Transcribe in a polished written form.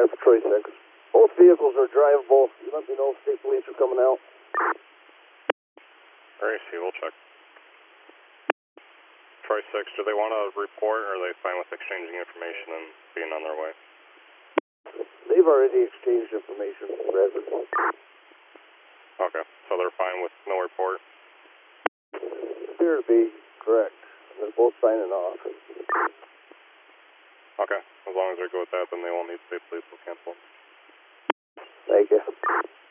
for Troy 6. Both vehicles are drivable. You let me know if state police are coming out. RAC, we'll check. Troy 6, do they want to report, or are they fine with exchanging information and being on their way? They've already exchanged information with residents. Okay, so they're fine with no report? Appear to be correct. They're both signing off. Okay, as long as they're good with that, then they won't need state police to cancel. Thank you.